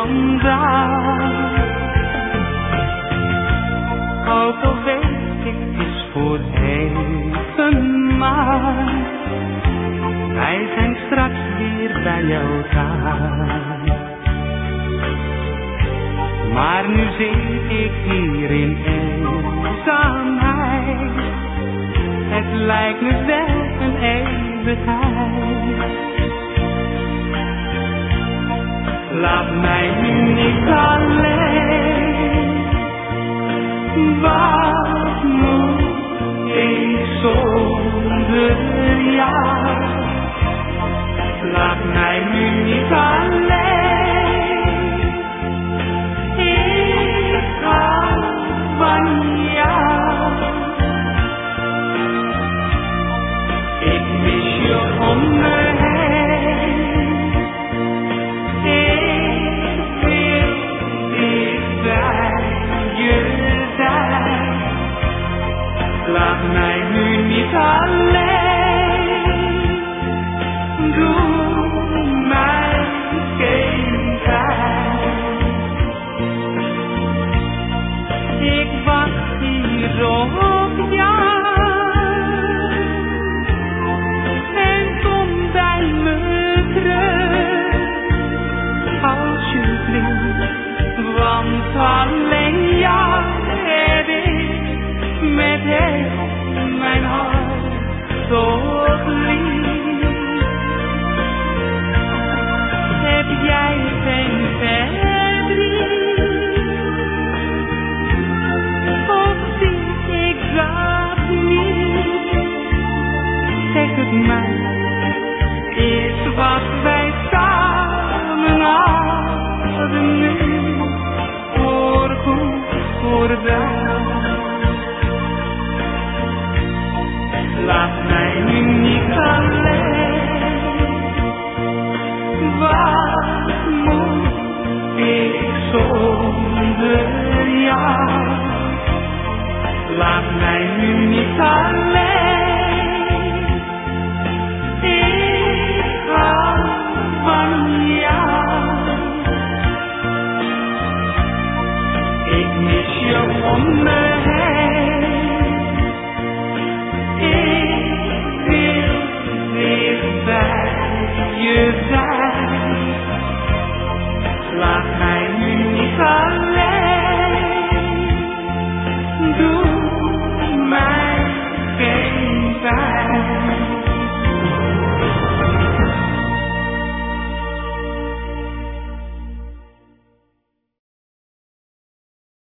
vandaan. Ook al weet ik, het is voor even maar. Wij zijn straks weer bij elkaar. Maar nu zit ik hier in eenzaamheid. Het lijkt me wel een eeuwigheid. Laat mij nu niet alleen. Wat moet ik zonder jou? Laat mij nu niet alleen. Ik hou van jou. Ik mis je om me heen. Ik wil dicht bij je zijn. Laat mij nu niet alleen. Doe mij geen pijn. Ik wacht hier op jou. En kom bij me terug. Alsjeblieft, want alleen jou heb ik met heel mijn hart toch lief. Heb jij geen ver?